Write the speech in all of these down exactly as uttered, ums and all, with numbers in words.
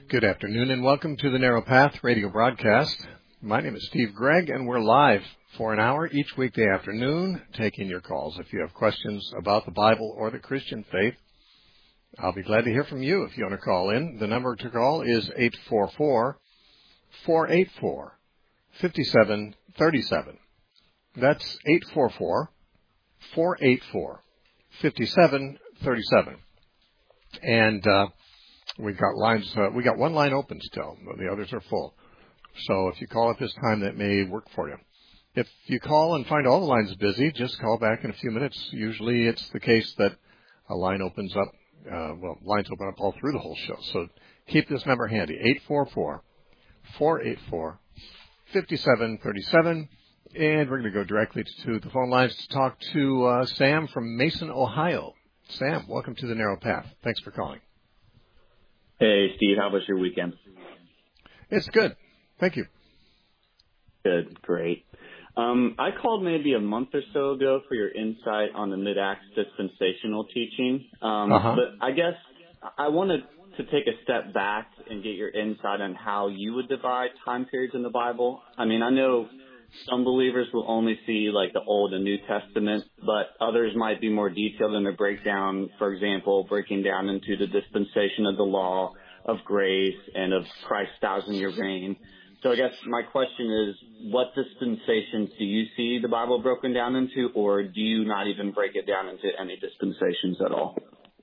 Good afternoon and welcome to the Narrow Path radio broadcast. My name is Steve Gregg and we're live for an hour each weekday afternoon taking your calls. If you have questions about the Bible or the Christian faith, I'll be glad to hear from you if you want to call in. The number to call is eight four four, four eight four, five seven three seven. That's eight four four, four eight four, five seven three seven. And uh We've got lines, uh, we got one line open still. The others are full. So if you call at this time, that may work for you. If you call and find all the lines busy, just call back in a few minutes. Usually it's the case that a line opens up, uh, well, lines open up all through the whole show. So keep this number handy, eight four four, four eight four, five seven three seven. And we're going to go directly to the phone lines to talk to uh, Sam from Mason, Ohio. Sam, welcome to the Narrow Path. Thanks for calling. Hey, Steve, how was your weekend? It's good. Thank you. Good, great. Um, I called maybe a month or so ago for your insight on the Mid-Acts dispensational teaching. Um, uh-huh. But I guess I wanted to take a step back and get your insight on how you would divide time periods in the Bible. I mean, I know some believers will only see like the Old and New Testament, but others might be more detailed in their breakdown, for example, breaking down into the dispensation of the law, of grace, and of Christ's thousand-year reign. So I guess my question is, what dispensations do you see the Bible broken down into, or do you not even break it down into any dispensations at all?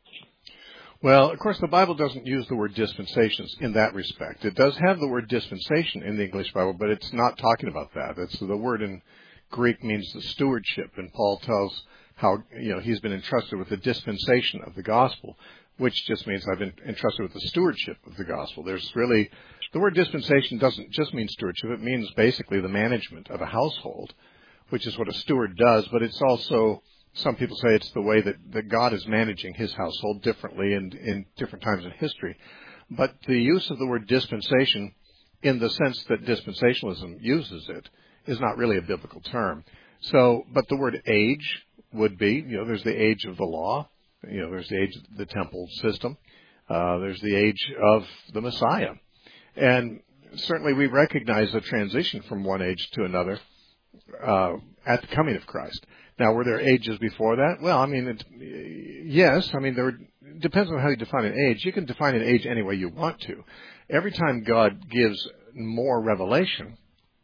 Well, of course, the Bible doesn't use the word dispensations in that respect. It does have the word dispensation in the English Bible, but it's not talking about that. It's the word in Greek means the stewardship, and Paul tells how, you know, he's been entrusted with the dispensation of the gospel, which just means I've been entrusted with the stewardship of the gospel. There's really, the word dispensation doesn't just mean stewardship. It means basically the management of a household, which is what a steward does, but it's also, some people say it's the way that, that God is managing his household differently and in different times in history. But the use of the word dispensation in the sense that dispensationalism uses it is not really a biblical term. So, but the word age would be, you know, there's the age of the law, you know, there's the age of the temple system, uh, there's the age of the Messiah. And certainly we recognize a transition from one age to another uh, at the coming of Christ. Now, were there ages before that? Well, I mean, it, yes. I mean, there it depends on how you define an age. You can define an age any way you want to. Every time God gives more revelation,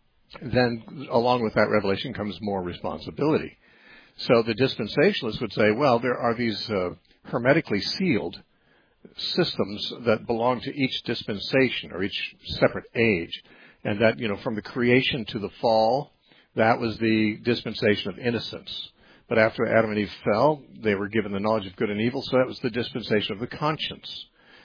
then along with that revelation comes more responsibility. So the dispensationalists would say, well, there are these uh, hermetically sealed systems that belong to each dispensation or each separate age, and that, you know, from the creation to the fall, that was the dispensation of innocence. But after Adam and Eve fell, they were given the knowledge of good and evil, so that was the dispensation of the conscience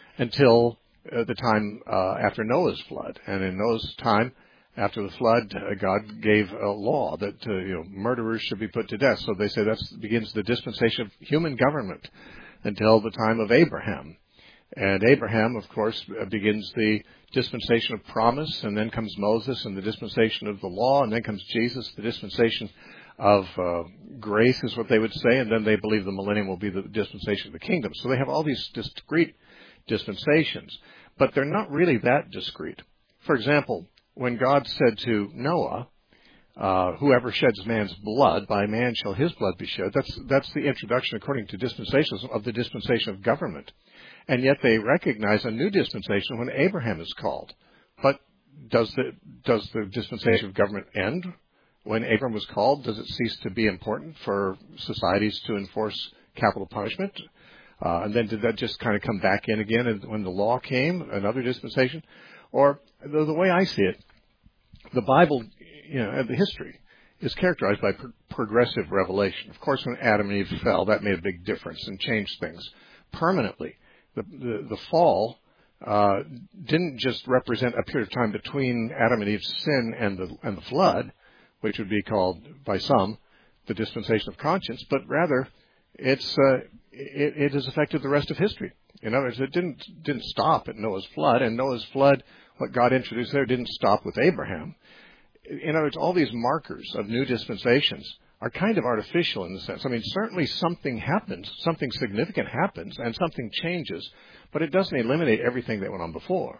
until uh, the time uh, after Noah's flood. And in Noah's time, after the flood, uh, God gave a law that uh, you know murderers should be put to death. So they say that begins the dispensation of human government until the time of Abraham. And Abraham, of course, begins the dispensation of promise, and then comes Moses and the dispensation of the law, and then comes Jesus, the dispensation of uh, grace is what they would say, and then they believe the millennium will be the dispensation of the kingdom. So they have all these discrete dispensations, but they're not really that discrete. For example, when God said to Noah, uh, whoever sheds man's blood, by man shall his blood be shed, that's, that's the introduction, according to dispensations, of the dispensation of government. And yet they recognize a new dispensation when Abraham is called. But does the does the dispensation of government end when Abraham was called? Does it cease to be important for societies to enforce capital punishment? Uh, and then did that just kind of come back in again when the law came, another dispensation? Or the, the way I see it, the Bible, you know, the history is characterized by pro- progressive revelation. Of course, when Adam and Eve fell, that made a big difference and changed things permanently. The, the, the fall uh, didn't just represent a period of time between Adam and Eve's sin and the, and the flood, which would be called by some the dispensation of conscience, but rather it's uh, it, it has affected the rest of history. In other words, it didn't didn't stop at Noah's flood, and Noah's flood, what God introduced there, didn't stop with Abraham. In other words, all these markers of new dispensations are kind of artificial in the sense. I mean, certainly something happens, something significant happens, and something changes, but it doesn't eliminate everything that went on before.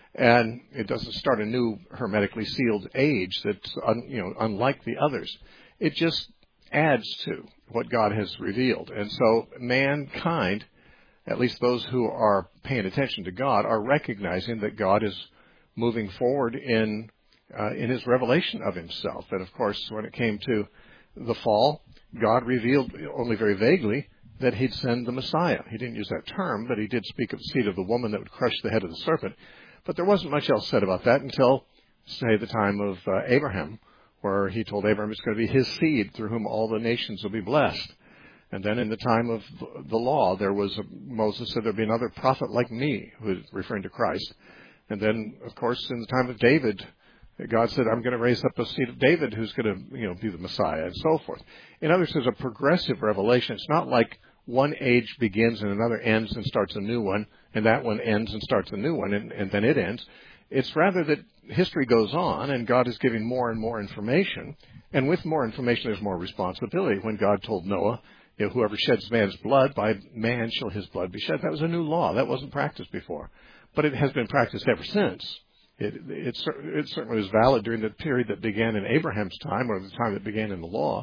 And it doesn't start a new hermetically sealed age that's un, you know unlike the others. It just adds to what God has revealed. And so mankind, at least those who are paying attention to God, are recognizing that God is moving forward in uh, in his revelation of himself. And of course, when it came to the fall, God revealed only very vaguely that he'd send the Messiah. He didn't use that term, but he did speak of the seed of the woman that would crush the head of the serpent. But there wasn't much else said about that until, say, the time of uh, Abraham, where he told Abraham it's going to be his seed through whom all the nations will be blessed. And then in the time of the law, there was a, Moses said there'd be another prophet like me, who was referring to Christ. And then, of course, in the time of David, God said, I'm going to raise up a seed of David who's going to, you know, be the Messiah, and so forth. In other words, there's a progressive revelation. It's not like one age begins and another ends and starts a new one, and that one ends and starts a new one, and, and then it ends. It's rather that history goes on, and God is giving more and more information. And with more information, there's more responsibility. When God told Noah, you know, whoever sheds man's blood, by man shall his blood be shed. That was a new law. That wasn't practiced before. But it has been practiced ever since. It, it, it certainly was valid during the period that began in Abraham's time, or the time that began in the law.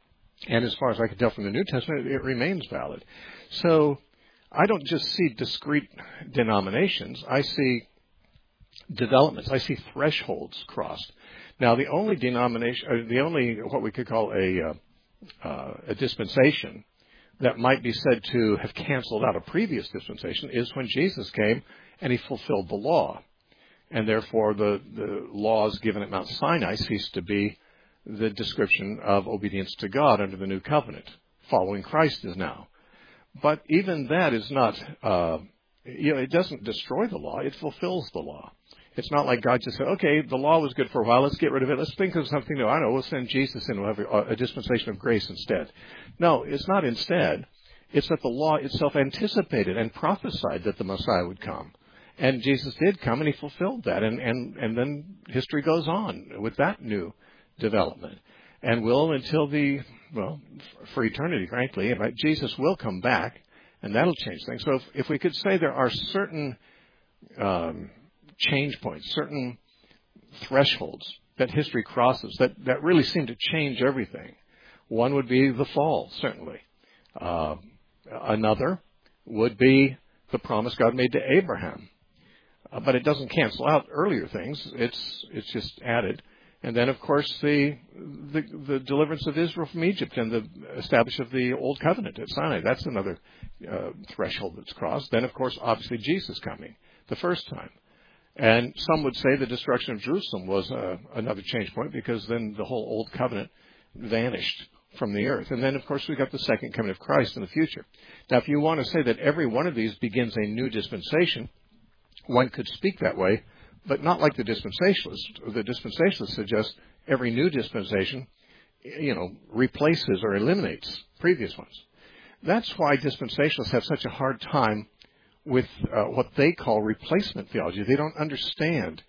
And as far as I can tell from the New Testament, it remains valid. So I don't just see discrete denominations. I see developments. I see thresholds crossed. Now, the only denomination, or the only what we could call a, uh, uh, a dispensation that might be said to have canceled out a previous dispensation is when Jesus came and he fulfilled the law. And therefore, the, the laws given at Mount Sinai ceased to be the description of obedience to God under the new covenant. Following Christ is now. But even that is not, uh, you know, it doesn't destroy the law. It fulfills the law. It's not like God just said, okay, the law was good for a while. Let's get rid of it. Let's think of something new. I know, we'll send Jesus in. We'll have a, a dispensation of grace instead. No, it's not instead. It's that the law itself anticipated and prophesied that the Messiah would come. And Jesus did come, and he fulfilled that. And, and, and then history goes on with that new development. And will until the, well, for eternity, frankly. But Jesus will come back, and that'll change things. So if, if we could say there are certain um, change points, certain thresholds that history crosses that, that really seem to change everything, one would be the fall, certainly. Uh, another would be the promise God made to Abraham. Uh, but it doesn't cancel out earlier things. It's it's just added. And then, of course, the, the the deliverance of Israel from Egypt and the establishment of the Old Covenant at Sinai. That's another uh, threshold that's crossed. Then, of course, obviously Jesus coming the first time. And some would say the destruction of Jerusalem was uh, another change point, because then the whole Old Covenant vanished from the earth. And then, of course, we've got the second coming of Christ in the future. Now, if you want to say that every one of these begins a new dispensation, one could speak that way, but not like the dispensationalists. The dispensationalists suggest every new dispensation, you know, replaces or eliminates previous ones. That's why dispensationalists have such a hard time with uh, what they call replacement theology. They don't understand.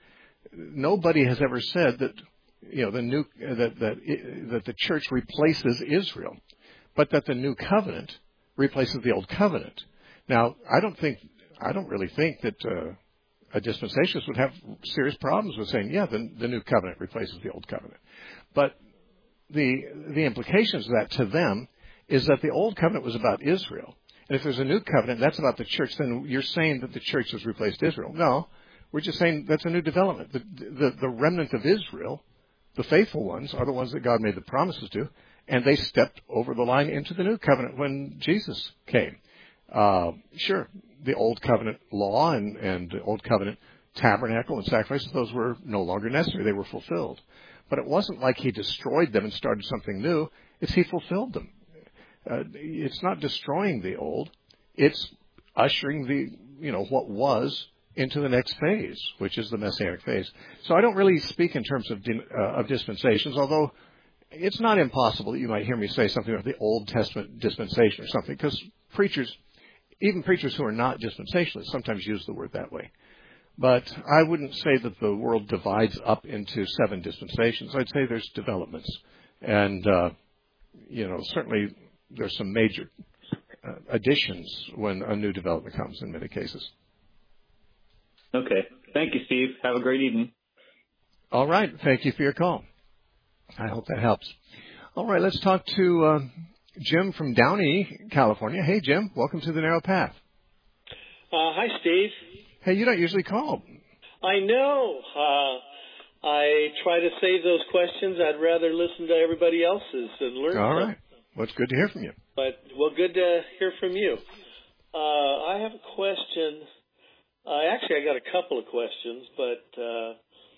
Nobody has ever said that, you know, the new that that that the church replaces Israel, but that the new covenant replaces the old covenant. Now, I don't think, I don't really think that uh, a dispensationalist would have serious problems with saying, yeah, the, the new covenant replaces the old covenant. But the the implications of that to them is that the old covenant was about Israel. And if there's a new covenant, that's about the church, then you're saying that the church has replaced Israel. No, we're just saying that's a new development. The, the, the remnant of Israel, the faithful ones, are the ones that God made the promises to, and they stepped over the line into the new covenant when Jesus came. Uh, sure, the old covenant law and, and the old covenant tabernacle and sacrifices, those were no longer necessary. They were fulfilled. But it wasn't like he destroyed them and started something new. It's he fulfilled them. Uh, it's not destroying the old. It's ushering the, you know, what was into the next phase, which is the Messianic phase. So I don't really speak in terms of, uh, of dispensations, although it's not impossible that you might hear me say something about the Old Testament dispensation or something, because preachers, even preachers who are not dispensationalists, sometimes use the word that way. But I wouldn't say that the world divides up into seven dispensations. I'd say there's developments. And, uh, you know, certainly there's some major uh, additions when a new development comes in many cases. Okay. Thank you, Steve. Have a great evening. All right. Thank you for your call. I hope that helps. All right. Let's talk to uh, Jim from Downey, California. Hey, Jim. Welcome to the Narrow Path. Uh, hi, Steve. Hey, you don't usually call. I know. Uh, I try to save those questions. I'd rather listen to everybody else's and learn. All some. right. Well, it's good to hear from you. But, well, good to hear from you. Uh, I have a question. Uh, actually, I got a couple of questions, but uh,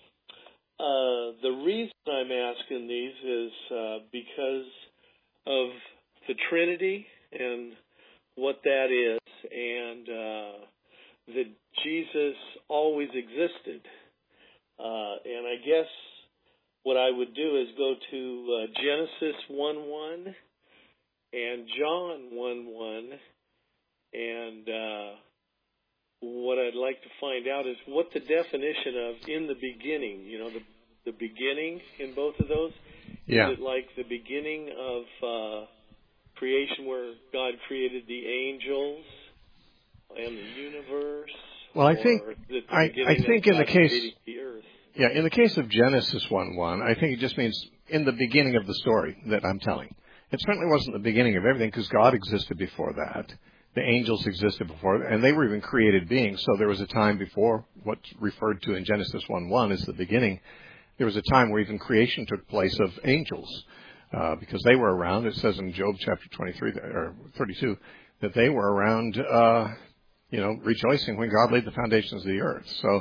uh, the reason I'm asking these is uh, because of the Trinity and what that is, and uh, that Jesus always existed. Uh, and I guess what I would do is go to uh, Genesis one one and John one one, and uh, what I'd like to find out is what the definition of in the beginning, you know, the the beginning in both of those. Yeah. Is it like the beginning of uh, creation where God created the angels and the universe? Well, I think I, I think in the case the earth? yeah, in the case of Genesis one one, I think it just means in the beginning of the story that I'm telling. It certainly wasn't the beginning of everything because God existed before that. The angels existed before, and they were even created beings. So there was a time before what's referred to in Genesis one one as the beginning. There was a time where even creation took place of angels uh, because they were around. It says in Job chapter twenty-three or thirty-two that they were around, uh, you know, rejoicing when God laid the foundations of the earth. So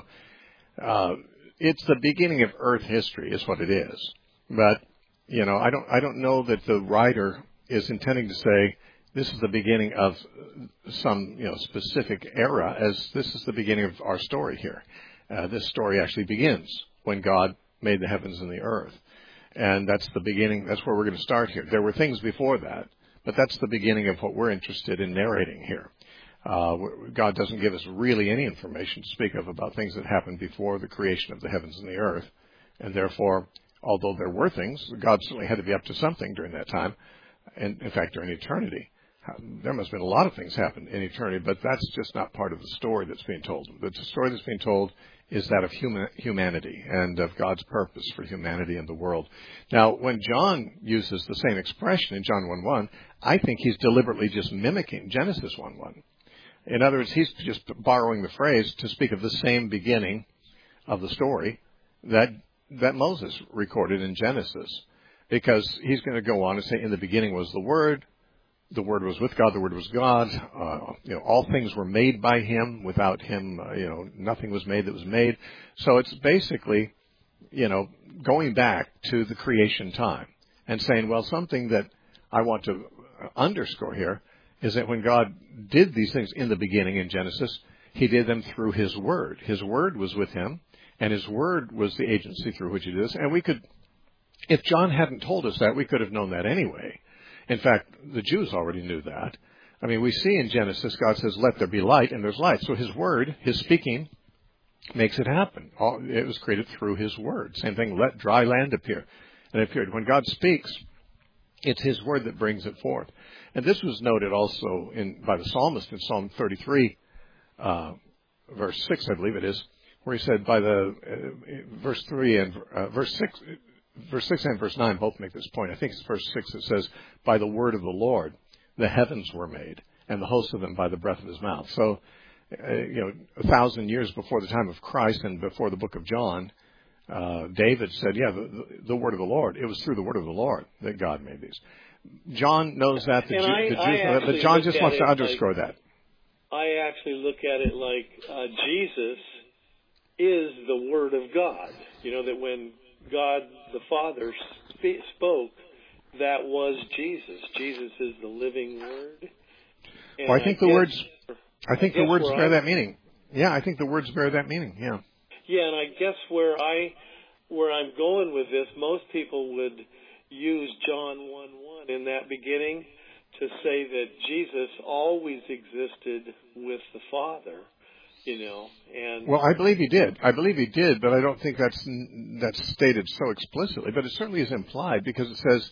uh, it's the beginning of earth history is what it is. But you know, I don't I don't know that the writer is intending to say this is the beginning of some, you know, specific era, as this is the beginning of our story here. Uh, this story actually begins when God made the heavens and the earth. And that's the beginning. That's where we're going to start here. There were things before that, but that's the beginning of what we're interested in narrating here. Uh, God doesn't give us really any information to speak of about things that happened before the creation of the heavens and the earth. And therefore, although there were things, God certainly had to be up to something during that time, and in fact, during eternity. There must have been a lot of things happen in eternity, but that's just not part of the story that's being told. The story that's being told is that of human, humanity and of God's purpose for humanity and the world. Now, when John uses the same expression in John one one, I think he's deliberately just mimicking Genesis one one. In other words, he's just borrowing the phrase to speak of the same beginning of the story that that Moses recorded in Genesis, because he's going to go on and say, in the beginning was the Word, the Word was with God, the Word was God, uh, you know, all things were made by Him, without Him, uh, you know, nothing was made that was made. So it's basically, you know, going back to the creation time and saying, well, something that I want to underscore here is that when God did these things in the beginning in Genesis, He did them through His Word. His Word was with Him, and His Word was the agency through which He did this. And we could, if John hadn't told us that, we could have known that anyway. In fact, the Jews already knew that. I mean, we see in Genesis, God says, let there be light, and there's light. So His Word, His speaking, makes it happen. All, it was created through His Word. Same thing, let dry land appear. And it appeared. When God speaks, it's His Word that brings it forth. And this was noted also in by the psalmist in Psalm thirty-three, uh, verse six, I believe it is, where he said, by the, uh, verse three and, uh, verse six, Verse six and verse nine both make this point. I think it's verse six that says, by the word of the Lord, the heavens were made, and the host of them by the breath of His mouth. So, uh, you know, a thousand years before the time of Christ and before the book of John, uh, David said, yeah, the, the, the word of the Lord. It was through the word of the Lord that God made these. John knows that, the, Jew, I, the Jews know that, but John just wants to underscore like, that. I actually look at it like uh, Jesus is the Word of God. You know, that when God the Father sp- spoke, that was Jesus. Jesus is the living Word. And well, I think I the guess, words, I think I the words bear I'm, that meaning. Yeah, I think the words bear that meaning. Yeah. Yeah, and I guess where I, where I'm going with this, most people would use John one one in that beginning to say that Jesus always existed with the Father. You know, and well, I believe He did. I believe He did, but I don't think that's that's stated so explicitly. But it certainly is implied, because it says,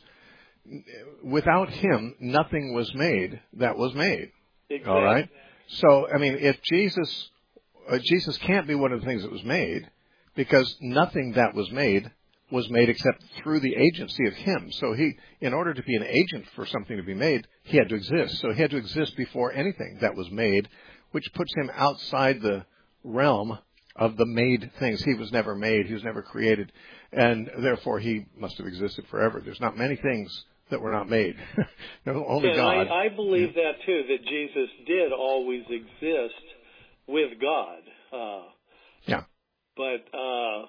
without Him, nothing was made that was made. Exactly. All right? So, I mean, if Jesus uh, Jesus can't be one of the things that was made, because nothing that was made was made except through the agency of him. So he, in order to be an agent for something to be made, he had to exist. So he had to exist before anything that was made, which puts him outside the realm of the made things. He was never made. He was never created. And therefore, he must have existed forever. There's not many things that were not made. No, only and God. I, I believe yeah. that, too, that Jesus did always exist with God. Uh, yeah. But uh,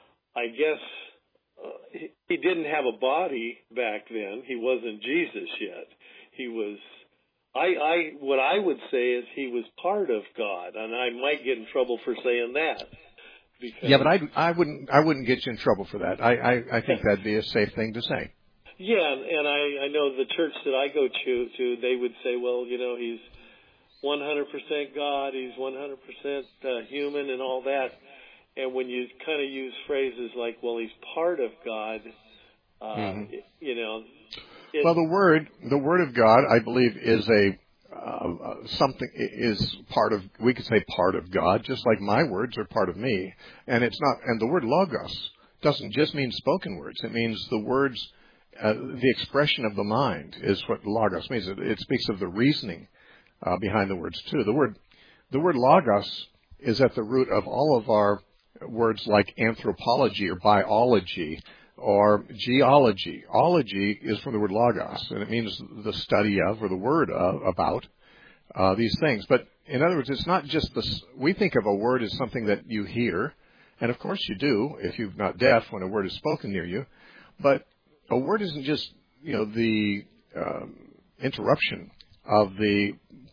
I guess uh, he, he didn't have a body back then. He wasn't Jesus yet. He was... I, I, what I would say is he was part of God, and I might get in trouble for saying that. Yeah, but I, I wouldn't, I wouldn't get you in trouble for that. I, I, I think that'd be a safe thing to say. Yeah, and, and I, I know the church that I go to, to, they would say, well, you know, he's one hundred percent God, he's one hundred percent uh, human, and all that. And when you kind of use phrases like, well, he's part of God, uh, mm-hmm. you know. It, well, the word, the word of God, I believe, is a uh, something is part of. We could say part of God, just like my words are part of me. And it's not. And the word logos doesn't just mean spoken words. It means the words, uh, the expression of the mind is what logos means. It, it speaks of the reasoning uh, behind the words too. The word, the word logos is at the root of all of our words like anthropology or biology. Or geology. Ology is from the word logos, and it means the study of or the word of, about uh, these things. But in other words, it's not just the. We think of a word as something that you hear, and of course you do if you're not deaf when a word is spoken near you. But a word isn't just you know the um, interruption of the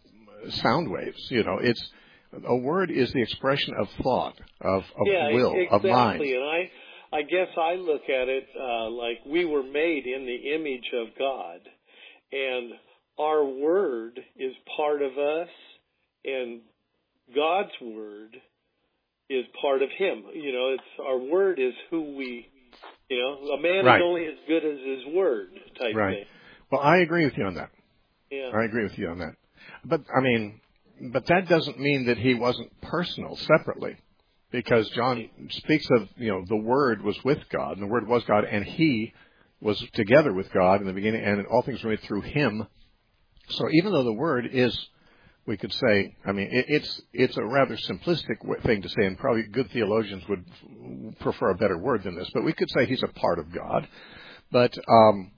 sound waves. You know, it's a word is the expression of thought, of, of yeah, will, exactly. of mind. And I. I guess I look at it uh, like we were made in the image of God, and our word is part of us, and God's word is part of Him. You know, it's our word is who we. You know, a man right. is only as good as his word type right. thing. Well, I agree with you on that. Yeah, I agree with you on that. But I mean, but that doesn't mean that he wasn't personal separately. Because John speaks of, you know, the Word was with God, and the Word was God, and He was together with God in the beginning, and all things were made through Him. So even though the Word is, we could say, I mean, it, it's it's a rather simplistic thing to say, and probably good theologians would prefer a better word than this, but we could say He's a part of God. But um,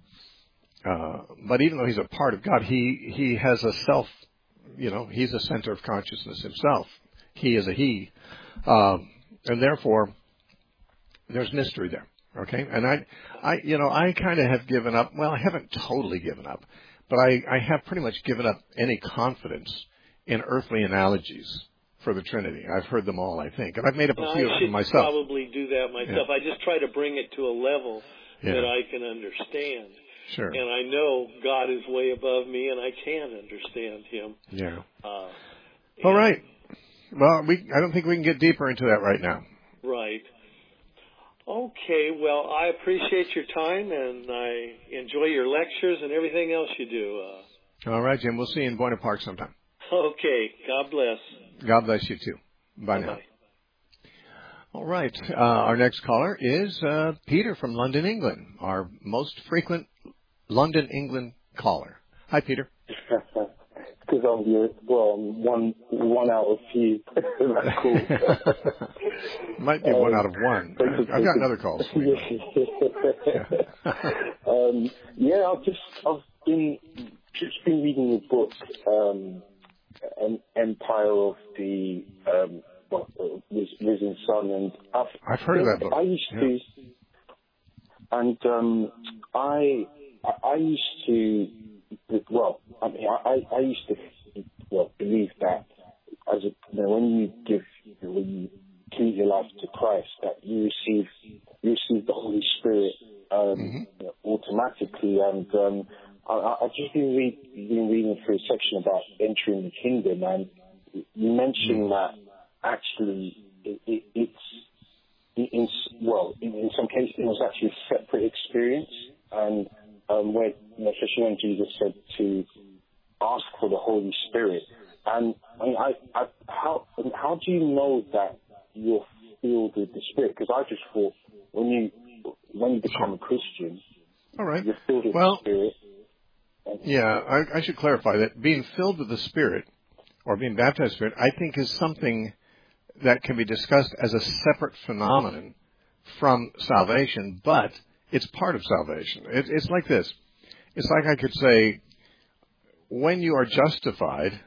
uh, but even though He's a part of God, He He has a self, you know, He's a center of consciousness Himself. He is a He. Um, and therefore, there's mystery there. Okay, and I, I, you know, I kind of have given up. Well, I haven't totally given up, but I, I have pretty much given up any confidence in earthly analogies for the Trinity. I've heard them all, I think, and I've made up a no, few I of them myself. I should probably do that myself. Yeah. I just try to bring it to a level yeah. that I can understand. Sure. And I know God is way above me, and I can understand Him. Yeah. Uh, all right. Well, we I don't think we can get deeper into that right now. Right. Okay. Well, I appreciate your time, and I enjoy your lectures and everything else you do. Uh, all right, Jim. We'll see you in Buena Park sometime. Okay. God bless. God bless you, too. Bye, Bye-bye. now. All right. Uh, our next caller is uh, Peter from London, England, our most frequent London, England caller. Hi, Peter. Because I'm your, well, I'm one, one out of few. That's cool. Might be um, one out of one. I've got another call. um, yeah, I've just, I've been, just been reading the book, um, An Empire of the, um, well, Risen Sun, and I've, I've heard of that book. I used yeah. to, and, um, I, I, I used to, well, I mean, I, I used to, well, believe that as a, you know, when you give, when you give your life to Christ, that you receive, you receive the Holy Spirit um, mm-hmm. you know, automatically. And um, I, I've just been, read, been reading through a section about entering the kingdom, and you mentioned mm-hmm. that actually it, it, it's, in, well, in, in some cases it was actually a separate experience, and um, where, you know, especially when Jesus said to ask for the Holy Spirit, And I mean, I, I, how how do you know that you're filled with the Spirit? Because I just thought when you when you become a Christian, all right, you're filled with well, the Spirit. Yeah, I, I should clarify that being filled with the Spirit or being baptized in the Spirit, I think, is something that can be discussed as a separate phenomenon from salvation, but it's part of salvation. It, it's like this. It's like I could say, when you are justified,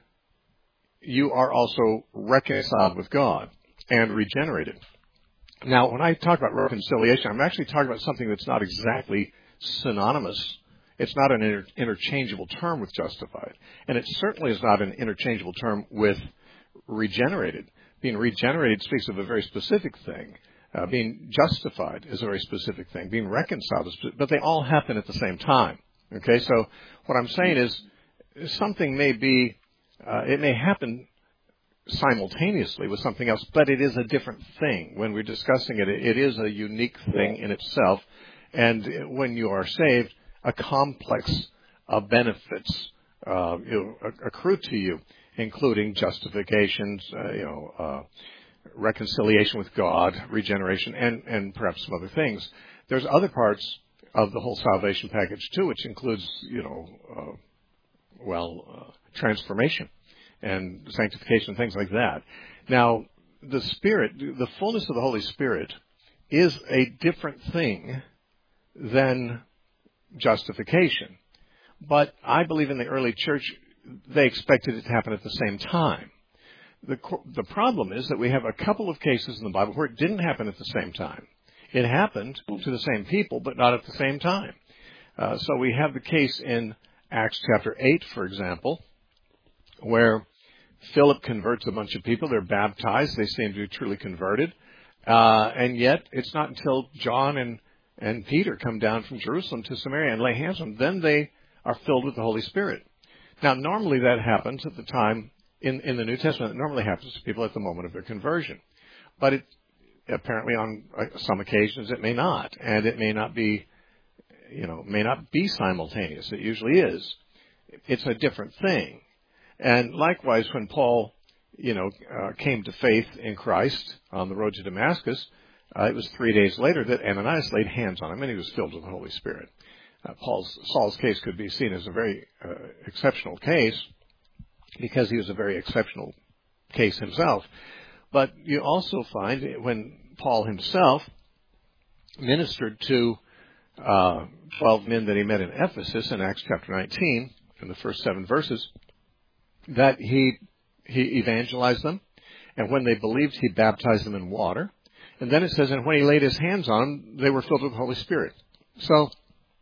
you are also reconciled with God and regenerated. Now, when I talk about reconciliation, I'm actually talking about something that's not exactly synonymous. It's not an inter- interchangeable term with justified. And it certainly is not an interchangeable term with regenerated. Being regenerated speaks of a very specific thing. Uh, being justified is a very specific thing. Being reconciled is, but they all happen at the same time. Okay, so what I'm saying is something may be, uh, it may happen simultaneously with something else, but it is a different thing. When we're discussing it, it is a unique thing in itself. And when you are saved, a complex of benefits uh, you know, accrue to you, including justifications, uh, you know, uh, reconciliation with God, regeneration, and, and perhaps some other things. There's other parts of the whole salvation package too, which includes, you know, uh, well, uh, transformation and sanctification, things like that. Now, the Spirit, the fullness of the Holy Spirit, is a different thing than justification. But I believe in the early church, they expected it to happen at the same time. The, the problem is that we have a couple of cases in the Bible where it didn't happen at the same time. It happened to the same people, but not at the same time. Uh, so we have the case in Acts chapter eight, for example, where Philip converts a bunch of people. They're baptized. They seem to be truly converted. Uh, and yet it's not until John and, and Peter come down from Jerusalem to Samaria and lay hands on them, then they are filled with the Holy Spirit. Now, normally that happens at the time in, in the New Testament. It normally happens to people at the moment of their conversion. But it, apparently on some occasions it may not. And it may not be, you know, may not be simultaneous. It usually is. It's a different thing. And likewise, when Paul, you know, uh, came to faith in Christ on the road to Damascus, uh, it was three days later that Ananias laid hands on him and he was filled with the Holy Spirit. Uh, Paul's, Saul's case could be seen as a very uh, exceptional case because he was a very exceptional case himself. But you also find when Paul himself ministered to uh, twelve men that he met in Ephesus in Acts chapter nineteen, in the first seven verses, that he he evangelized them, and when they believed, he baptized them in water. And then it says, and when he laid his hands on them, they were filled with the Holy Spirit. So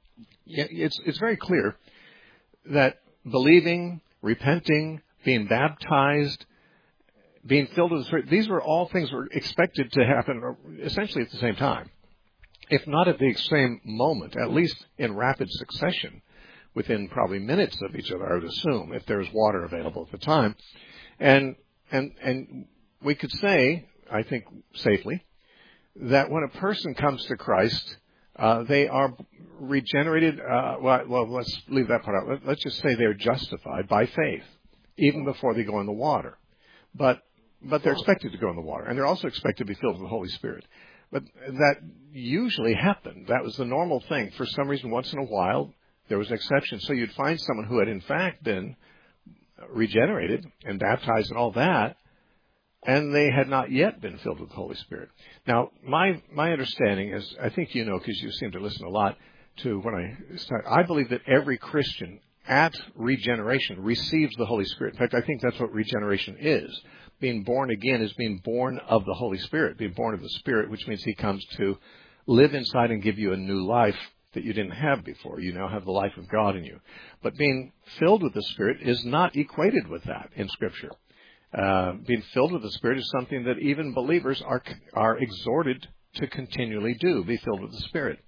it's it's very clear that believing, repenting, being baptized, being filled with the Spirit, these were all things that were expected to happen essentially at the same time, if not at the same moment, at least in rapid succession, within probably minutes of each other, I would assume, if there was water available at the time. And and and we could say, I think safely, that when a person comes to Christ, uh, they are regenerated. Uh, well, well, let's leave that part out. Let, let's just say they're justified by faith, even before they go in the water. But but they're expected to go in the water, and they're also expected to be filled with the Holy Spirit. But that usually happened. That was the normal thing. For some reason, once in a while, there was an exception. So you'd find someone who had in fact been regenerated and baptized and all that, and they had not yet been filled with the Holy Spirit. Now, my my understanding is, I think you know because you seem to listen a lot to when I start, I believe that every Christian at regeneration receives the Holy Spirit. In fact, I think that's what regeneration is. Being born again is being born of the Holy Spirit, being born of the Spirit, which means he comes to live inside and give you a new life that you didn't have before. You now have the life of God in you. But being filled with the Spirit is not equated with that in Scripture. Uh, being filled with the Spirit is something that even believers are are exhorted to continually do, be filled with the Spirit.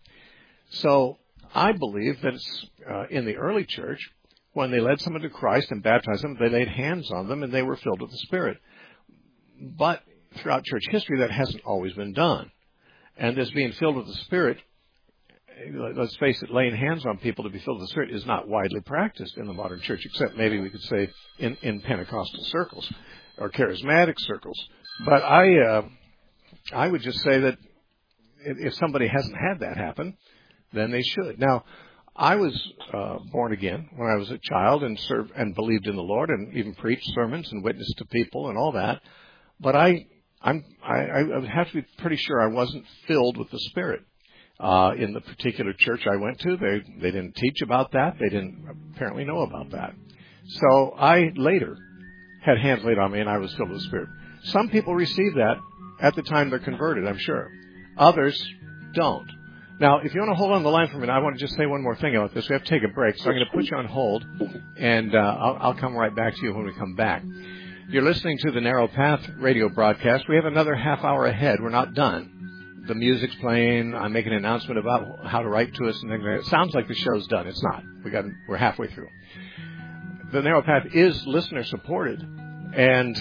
So I believe that it's, uh, in the early church, when they led someone to Christ and baptized them, they laid hands on them and they were filled with the Spirit. But throughout church history, that hasn't always been done. And this being filled with the Spirit let's face it, laying hands on people to be filled with the Spirit is not widely practiced in the modern church, except maybe we could say in, in Pentecostal circles or charismatic circles. But I, uh, I would just say that if somebody hasn't had that happen, then they should. Now, I was uh, born again when I was a child and served and believed in the Lord and even preached sermons and witnessed to people and all that. But I, I'm, I, I would have to be pretty sure I wasn't filled with the Spirit. Uh, in the particular church I went to, they, they didn't teach about that. They didn't apparently know about that. So I later had hands laid on me and I was filled with the Spirit. Some people receive that at the time they're converted, I'm sure. Others don't. Now, if you want to hold on the line for a minute, I want to just say one more thing about this. We have to take a break, so I'm going to put you on hold, and uh, I'll, I'll come right back to you when we come back. You're listening to the Narrow Path radio broadcast. We have another half hour ahead. We're not done. The music's playing. I'm making an announcement about how to write to us, and then it sounds like the show's done. It's not. We got. We're halfway through. The Narrow Path is listener supported, and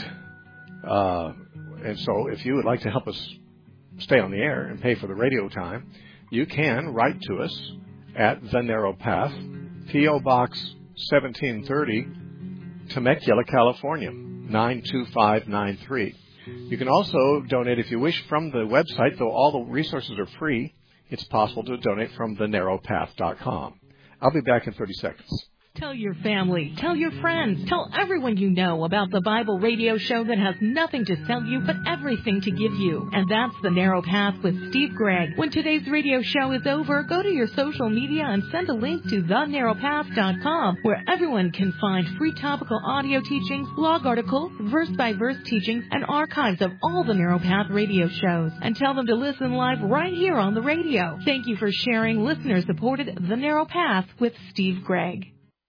uh, and so if you would like to help us stay on the air and pay for the radio time, you can write to us at The Narrow Path, P O. Box seventeen thirty, Temecula, California, nine two five nine three. You can also donate if you wish from the website, though all the resources are free. It's possible to donate from the narrow path dot com. I'll be back in thirty seconds. Tell your family, tell your friends, tell everyone you know about the Bible radio show that has nothing to sell you but everything to give you. And that's The Narrow Path with Steve Gregg. When today's radio show is over, go to your social media and send a link to the narrow path dot com, where everyone can find free topical audio teachings, blog articles, verse-by-verse teachings, and archives of all the Narrow Path radio shows. And tell them to listen live right here on the radio. Thank you for sharing listener-supported The Narrow Path with Steve Gregg.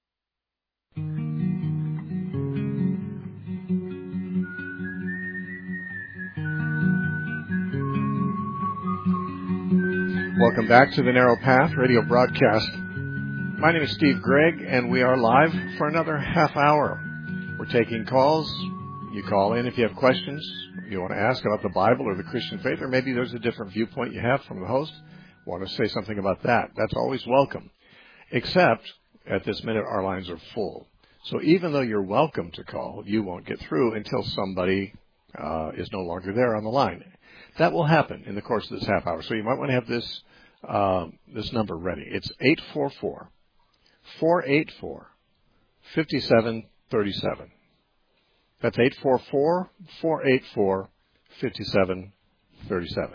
Welcome back to the Narrow Path radio broadcast. My name is Steve Gregg, and we are live for another half hour. We're taking calls. You call in if you have questions you want to ask about the Bible or the Christian faith, or maybe there's a different viewpoint you have from the host. Want to say something about that. That's always welcome. Except, at this minute, our lines are full. So even though you're welcome to call, you won't get through until somebody uh, is no longer there on the line. That will happen in the course of this half hour. So you might want to have this uh, this number ready. It's eight four four, four eight four, five seven three seven. That's eight four four, four eight four, five seven three seven.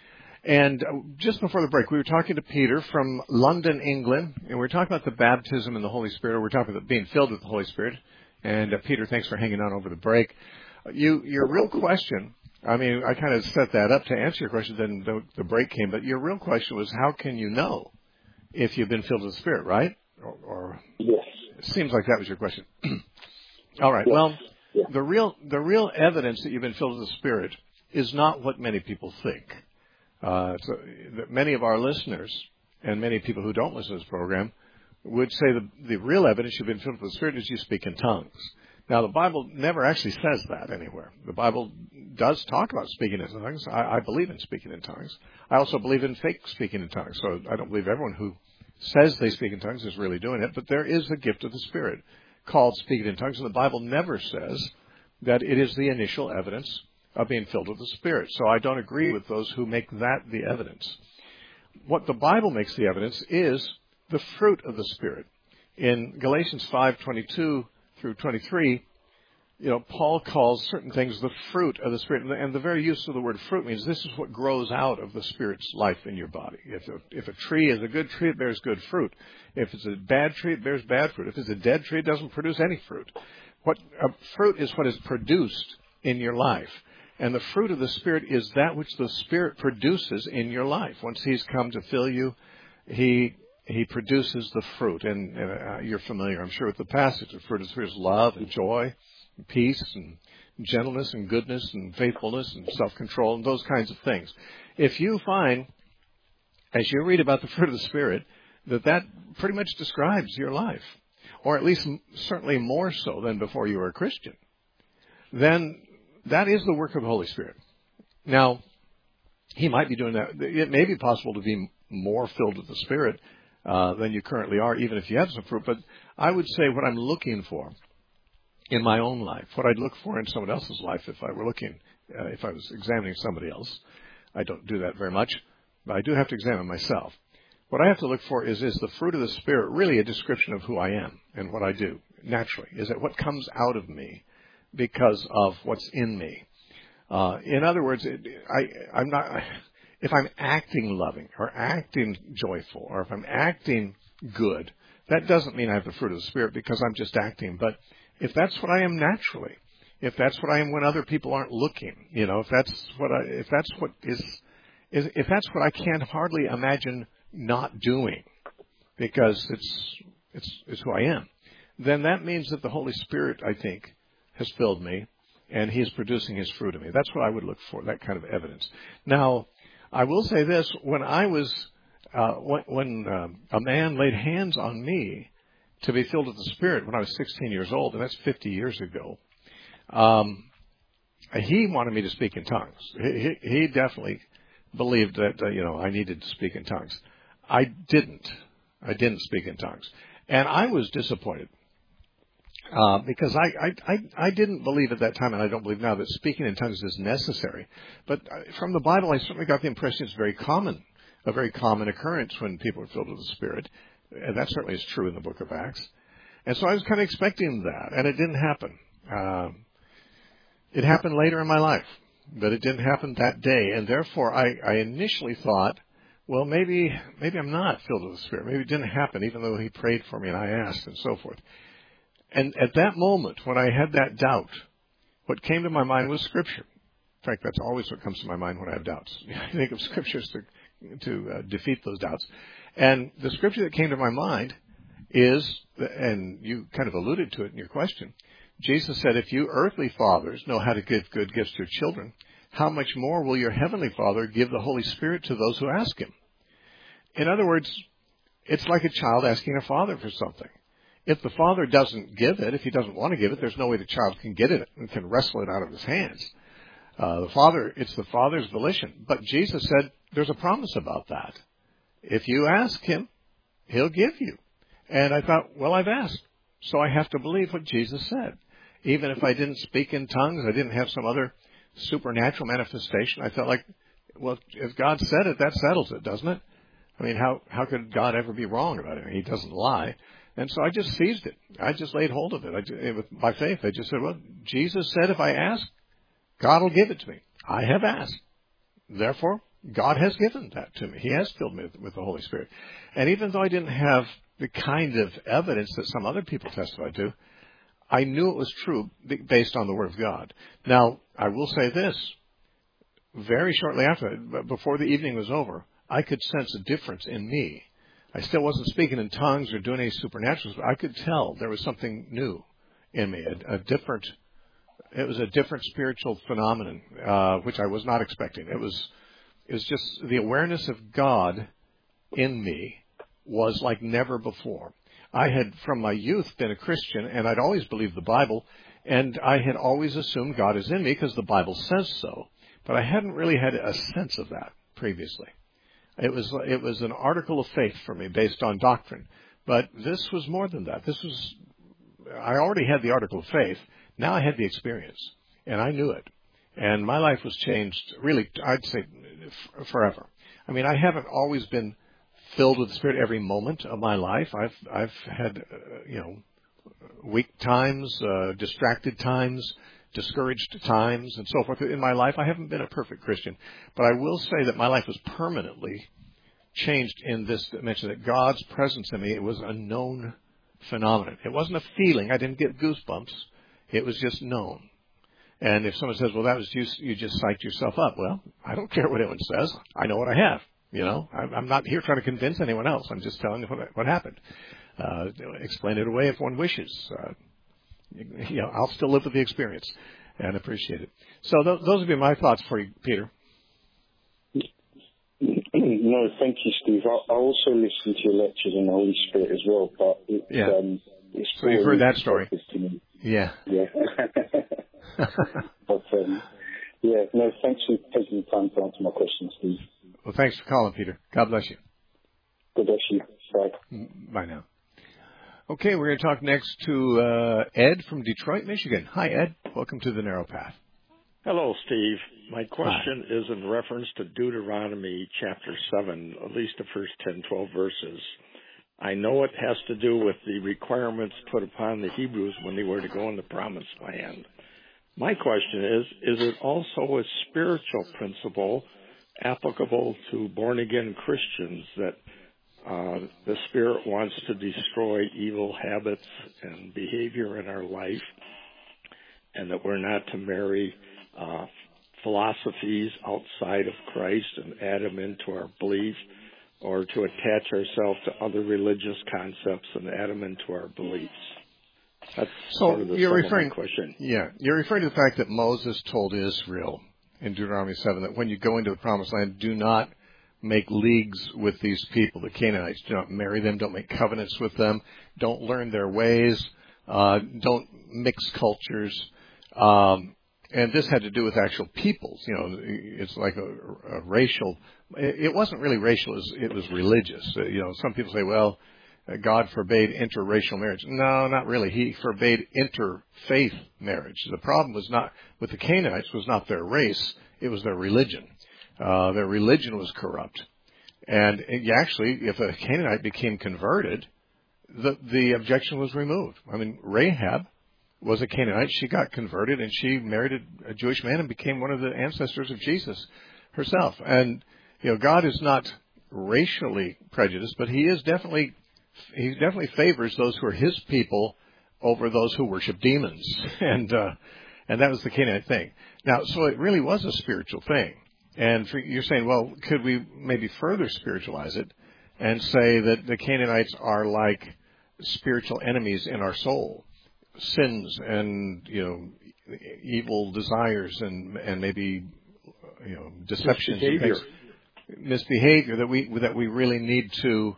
And just before the break, we were talking to Peter from London, England, and we were talking about the baptism in the Holy Spirit. We were talking about being filled with the Holy Spirit. And uh, Peter, thanks for hanging on over the break. You, your real question, I mean, I kind of set that up to answer your question, then the, the break came, but your real question was, how can you know if you've been filled with the Spirit, right? Or, or yes. It seems like that was your question. All right. Yes. Well, yeah. the real the real evidence that you've been filled with the Spirit is not what many people think. Uh, so many of our listeners and many people who don't listen to this program would say the, the real evidence you've been filled with the Spirit is you speak in tongues. Now, the Bible never actually says that anywhere. The Bible does talk about speaking in tongues. I, I believe in speaking in tongues. I also believe in fake speaking in tongues. So I don't believe everyone who says they speak in tongues is really doing it. But there is the gift of the Spirit called speaking in tongues. And the Bible never says that it is the initial evidence of being filled with the Spirit. So I don't agree with those who make that the evidence. What the Bible makes the evidence is the fruit of the Spirit. In Galatians five twenty-two through twenty-three, you know, Paul calls certain things the fruit of the Spirit. And the very use of the word fruit means this is what grows out of the Spirit's life in your body. If a, if a tree is a good tree, it bears good fruit. If it's a bad tree, it bears bad fruit. If it's a dead tree, it doesn't produce any fruit. What uh, fruit is what is produced in your life. And the fruit of the Spirit is that which the Spirit produces in your life. Once He's come to fill you, He He produces the fruit. And, and uh, you're familiar, I'm sure, with the passage. The fruit of the Spirit is love and joy, and peace and gentleness and goodness and faithfulness and self-control and those kinds of things. If you find, as you read about the fruit of the Spirit, that that pretty much describes your life, or at least certainly more so than before you were a Christian, then that is the work of the Holy Spirit. Now, He might be doing that. It may be possible to be more filled with the Spirit uh, than you currently are, even if you have some fruit. But I would say what I'm looking for in my own life, what I'd look for in someone else's life if I were looking, uh, if I was examining somebody else. I don't do that very much, but I do have to examine myself. What I have to look for is, is the fruit of the Spirit really a description of who I am and what I do naturally? Is it what comes out of me because of what's in me? Uh, in other words, it, I, I'm not, if I'm acting loving or acting joyful or if I'm acting good, that doesn't mean I have the fruit of the Spirit because I'm just acting. But if that's what I am naturally, if that's what I am when other people aren't looking, you know, if that's what I, if that's what is, is if that's what I can't hardly imagine not doing because it's, it's, it's who I am, then that means that the Holy Spirit, I think, has filled me and He's producing His fruit in me. That's what I would look for, that kind of evidence. Now, I will say this, when I was, uh, when, when um, a man laid hands on me to be filled with the Spirit when I was sixteen years old, and that's fifty years ago, um, he wanted me to speak in tongues. He, he, he definitely believed that, uh, you know, I needed to speak in tongues. I didn't. I didn't speak in tongues. And I was disappointed. Uh, because I, I, I, I didn't believe at that time, and I don't believe now, that speaking in tongues is necessary. But from the Bible, I certainly got the impression it's very common, a very common occurrence when people are filled with the Spirit. And that certainly is true in the book of Acts. And so I was kind of expecting that, and it didn't happen. Um, it happened later in my life, but it didn't happen that day. And therefore, I, I initially thought, well, maybe maybe I'm not filled with the Spirit. Maybe it didn't happen, even though He prayed for me and I asked and so forth. And at that moment, when I had that doubt, what came to my mind was Scripture. In fact, that's always what comes to my mind when I have doubts. I think of Scriptures to, to uh, defeat those doubts. And the Scripture that came to my mind is, and you kind of alluded to it in your question, Jesus said, if you earthly fathers know how to give good gifts to your children, how much more will your heavenly Father give the Holy Spirit to those who ask Him? In other words, it's like a child asking a father for something. If the father doesn't give it, if he doesn't want to give it, there's no way the child can get it and can wrestle it out of his hands. Uh, the father, it's the father's volition. But Jesus said there's a promise about that. If you ask Him, He'll give you. And I thought, well, I've asked, so I have to believe what Jesus said. Even if I didn't speak in tongues, I didn't have some other supernatural manifestation, I felt like, well, if God said it, that settles it, doesn't it? I mean, how, how could God ever be wrong about it? He doesn't lie. And so I just seized it. I just laid hold of it. I, with my faith, I just said, well, Jesus said if I ask, God will give it to me. I have asked. Therefore, God has given that to me. He has filled me with, with the Holy Spirit. And even though I didn't have the kind of evidence that some other people testified to, I knew it was true based on the Word of God. Now, I will say this. Very shortly after that, before the evening was over, I could sense a difference in me. I still wasn't speaking in tongues or doing any supernaturals, but I could tell there was something new in me, a, a different, it was a different spiritual phenomenon, uh, which I was not expecting. It was, it was just the awareness of God in me was like never before. I had, from my youth, been a Christian, and I'd always believed the Bible, and I had always assumed God is in me because the Bible says so. But I hadn't really had a sense of that previously. It was it was an article of faith for me based on doctrine. But this was more than that. This was, I already had the article of faith. Now I had the experience, and I knew it. And my life was changed, really, I'd say, f- forever. I mean, I haven't always been filled with the Spirit every moment of my life. I've I've had, uh, you know, weak times, uh, distracted times, discouraged times, and so forth. In my life, I haven't been a perfect Christian. But I will say that my life was permanently changed in this dimension, that God's presence in me, it was a known phenomenon. It wasn't a feeling. I didn't get goosebumps. It was just known. And if someone says, well, that was you, you just psyched yourself up. Well, I don't care what anyone says. I know what I have. You know, I'm not here trying to convince anyone else. I'm just telling you what, what happened. Uh, explain it away if one wishes. Uh, you know, I'll still live with the experience and appreciate it. So th- those would be my thoughts for you, Peter. No, thank you, Steve. I, I also listen to your lectures on the Holy Spirit as well, but it's, yeah. um, it's so you've heard that story. To me. Yeah. Yeah. But, um, yeah, no, thanks for taking the time to answer my questions, Steve. Well, thanks for calling, Peter. God bless you. God bless you. Bye. Bye now. Okay, we're going to talk next to uh, Ed from Detroit, Michigan. Hi, Ed. Welcome to the Narrow Path. Hello, Steve. My question Hi. is in reference to Deuteronomy chapter seven, at least the first ten, twelve verses. I know it has to do with the requirements put upon the Hebrews when they were to go in the Promised Land. My question is, is it also a spiritual principle applicable to born-again Christians that uh, the Spirit wants to destroy evil habits and behavior in our life, and that we're not to marry uh, philosophies outside of Christ and add them into our belief, or to attach ourselves to other religious concepts and add them into our beliefs? That's so sort of the you're referring, question. Yeah, you're referring to the fact that Moses told Israel in Deuteronomy seven that when you go into the Promised Land, do not make leagues with these people, the Canaanites. Do not marry them. Don't make covenants with them. Don't learn their ways. Uh, don't mix cultures. Um, and this had to do with actual peoples. You know, it's like a, a racial. It wasn't really racial. It was, it was religious. Uh, you know, some people say, well, God forbade interracial marriage. No, not really. He forbade interfaith marriage. The problem was not with the Canaanites was not their race. It was their religion. Uh, their religion was corrupt. And actually, if a Canaanite became converted, the, the objection was removed. I mean, Rahab was a Canaanite. She got converted, and she married a, a Jewish man and became one of the ancestors of Jesus herself. And, you know, God is not racially prejudiced, but he is definitely, he definitely favors those who are his people over those who worship demons. And, uh, and that was the Canaanite thing. Now, so it really was a spiritual thing. And for, you're saying, well, could we maybe further spiritualize it and say that the Canaanites are like spiritual enemies in our soul, sins and, you know, evil desires and and maybe, you know, deceptions and things, misbehavior that we that we really need to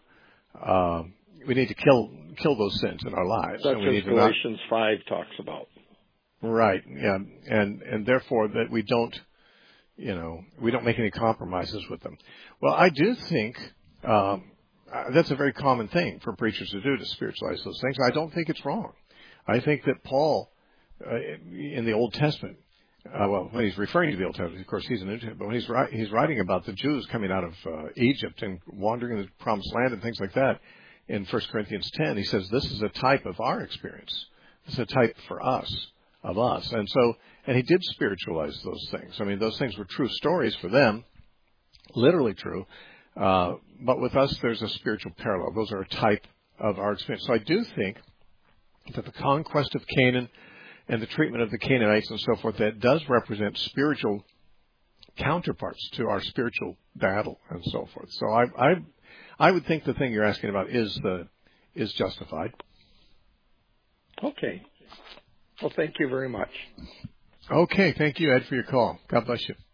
uh, we need to kill kill those sins in our lives. That's and we what Galatians five talks about. Right. Yeah, and and therefore that we don't. You know, we don't make any compromises with them. Well, I do think um, that's a very common thing for preachers to do, to spiritualize those things. I don't think it's wrong. I think that Paul, uh, in the Old Testament, uh, well, when he's referring to the Old Testament, of course, he's an New Testament, but when he's, ri- he's writing about the Jews coming out of uh, Egypt and wandering in the Promised Land and things like that, in First Corinthians ten, he says this is a type of our experience. This is a type for us, of us. And so, and he did spiritualize those things. I mean, those things were true stories for them, literally true. Uh, but with us, there's a spiritual parallel. Those are a type of our experience. So I do think that the conquest of Canaan and the treatment of the Canaanites and so forth, that does represent spiritual counterparts to our spiritual battle and so forth. So I, I, I would think the thing you're asking about is the is justified. Okay. Well, thank you very much. Okay, thank you, Ed, for your call. God bless you.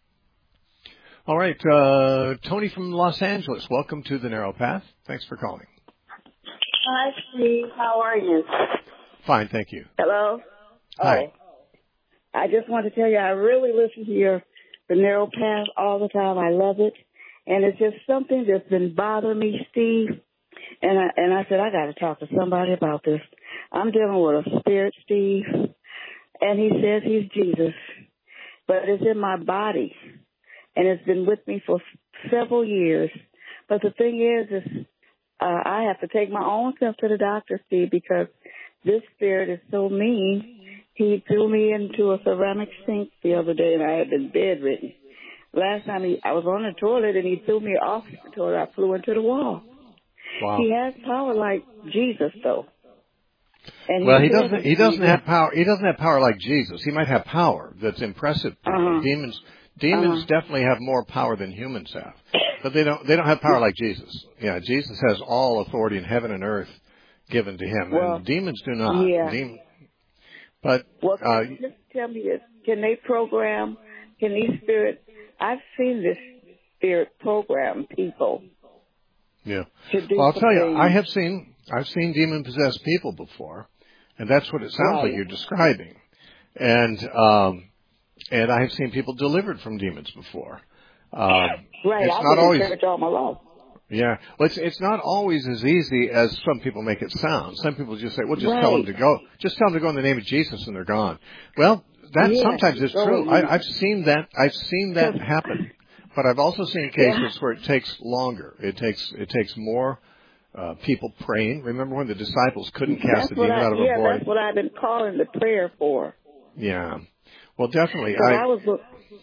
All right, uh, Tony from Los Angeles, welcome to the Narrow Path. Thanks for calling. Hi, Steve. How are you? Fine, thank you. Hello? Hi. Oh, I just want to tell you, I really listen to your The Narrow Path all the time. I love it. And it's just something that's been bothering me, Steve. And I, and I said, I got to talk to somebody about this. I'm dealing with a spirit, Steve. And he says he's Jesus, but it's in my body, and it's been with me for several years. But the thing is, is uh, I have to take my own self to the doctor, Steve, because this spirit is so mean. He threw me into a ceramic sink the other day, and I had been bedridden. Last time he, I was on the toilet, and he threw me off the toilet. I flew into the wall. Wow. He has power like Jesus, though. And well, he, he doesn't. He doesn't have power. He doesn't have power like Jesus. He might have power that's impressive. Uh-huh. Demons, demons uh-huh. definitely have more power than humans have, but they don't. They don't have power like Jesus. Yeah, Jesus has all authority in heaven and earth given to him, well, and demons do not. Yeah. Demon, but well, can uh, you just tell me this: can they program? Can these spirits? I've seen this spirit program people. Yeah. To do well, I'll tell you, things. I have seen. I've seen demon-possessed people before, and that's what it sounds right. like you're describing. And um, and I have seen people delivered from demons before. Um, right, it's I've not been always, in church all my life. Yeah. Well, it's, it's not always as easy as some people make it sound. Some people just say, well, just right. tell them to go. Just tell them to go in the name of Jesus and they're gone. Well, that yeah. sometimes is oh, true. yeah. I, I've seen that. I've seen that happen. But I've also seen cases yeah. where it takes longer. It takes, it takes more, uh, people praying. Remember when the disciples couldn't cast that's a demon I, out of yeah, a boy? that's what I've been calling the prayer for. Yeah. Well, definitely. I, I, I was, go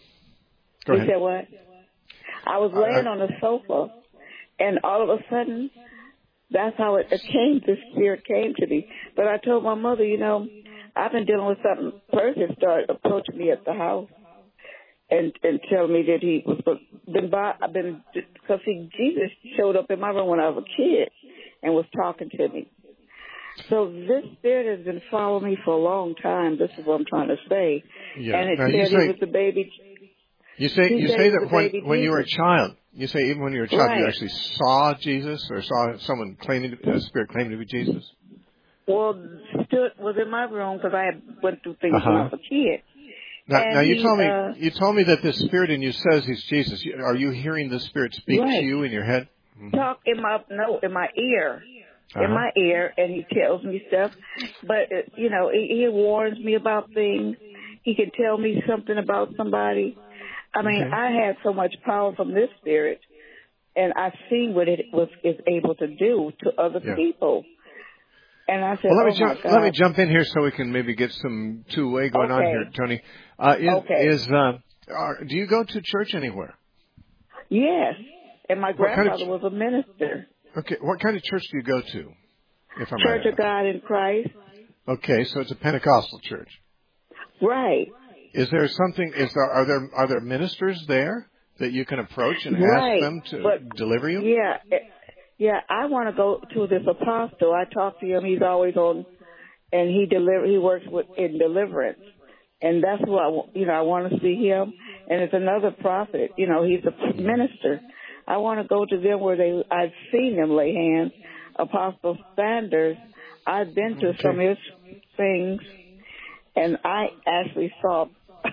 you ahead. said what? I was laying I, on the sofa, and all of a sudden, that's how it, it came, the spirit came to me. But I told my mother, you know, I've been dealing with something. Person started approaching me at the house and and telling me that he was been by, I've been, because he, Jesus showed up in my room when I was a kid and was talking to me. So this spirit has been following me for a long time. This is what I'm trying to say. yeah. And it Now, said you he say, was the baby. you say, he you said say he that was the when, baby when you were a Jesus. child, you say even when you were a child, Right. you actually saw Jesus or saw someone claiming, to, a spirit claiming to be Jesus? Well, stood was in my room because I had went through things Uh-huh. when I was a kid. Now, and now you he, told me uh, you told me that this spirit in you says he's Jesus. You- Are you hearing the spirit speak right. to you in your head? Mm-hmm. talk in my no in my ear, Uh-huh. in my ear, and he tells me stuff. But uh, you know, he, he warns me about things. He can tell me something about somebody. I mean, Okay. I had so much power from this spirit, and I see what it was is able to do to other Yeah. people. And I said, Well, let me "Oh jump. my God!" Let me jump in here so we can maybe get some two-way going on Okay. here, Tony. Uh, is Okay. is uh, are, do you go to church anywhere? Yes, and my What kind of grandfather ch- was a minister. Okay, what kind of church do you go to? If I might Church of ask. God in Christ. Okay, so it's a Pentecostal church. Right. Is there something? Is there are there are there ministers there that you can approach and Right. ask them to But, deliver you? Yeah. it- Yeah, I want to go to this apostle. I talk to him. He's always on, and he deliver. He works with in deliverance, and that's what I, wa- you know. I want to see him. And it's another prophet. You know, he's a minister. I want to go to them where they. I've seen them lay hands. Apostle Sanders. I've been to Okay. some of his things, and I actually saw.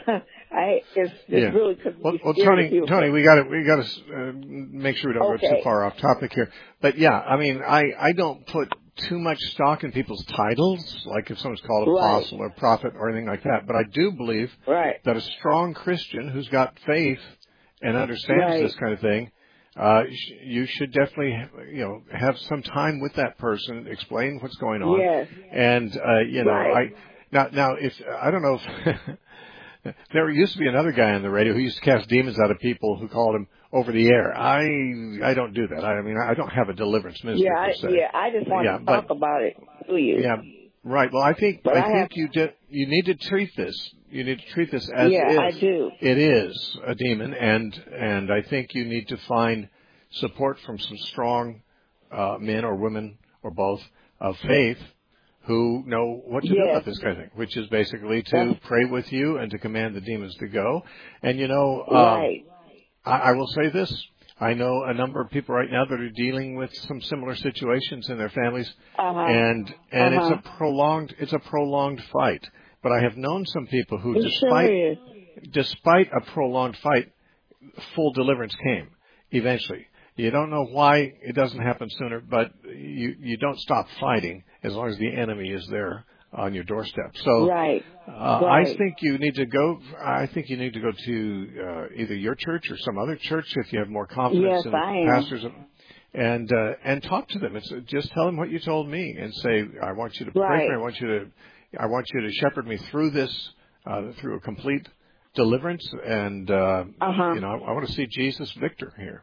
I it's, it's Yeah. really could Well, be well scary Tony, to Tony, we got to we got to uh, make sure we don't go Okay. too far off topic here. But yeah, I mean, I I don't put too much stock in people's titles, like if someone's called Right. apostle or prophet or anything like that. But I do believe Right. that a strong Christian who's got faith and understands Right. this kind of thing, uh, sh- you should definitely, you know, have some time with that person, explain what's going on, Yes. and uh, you know, Right. I now now if I don't know if. There used to be another guy on the radio who used to cast demons out of people who called him over the air. I I don't do that. I mean, I don't have a deliverance ministry Yeah, I, per se. yeah. I just want Yeah, to but- talk about it to you. Yeah, right. Well, I think But I, I think have- you did, you need to treat this. You need to treat this as Yeah, if I do. it is a demon, and and I think you need to find support from some strong uh, men or women or both of faith who know what to do Yes. about this kind of thing, which is basically to That's- pray with you and to command the demons to go. And you know, um, Right. I, I will say this. I know a number of people right now that are dealing with some similar situations in their families, Uh-huh. and and Uh-huh. it's a prolonged it's a prolonged fight. But I have known some people who, It despite sure is. despite a prolonged fight, full deliverance came eventually. You don't know why it doesn't happen sooner, but you you don't stop fighting as long as the enemy is there on your doorstep. So Right. uh, right. I think you need to go. I think you need to go to uh, either your church or some other church if you have more confidence Yes, in the I am. pastors, and uh, and talk to them. It's just tell them what you told me and say, I want you to pray Right. for me. I want you to I want you to shepherd me through this, uh, through a complete deliverance, and uh, Uh-huh. you know I, I want to see Jesus victor here.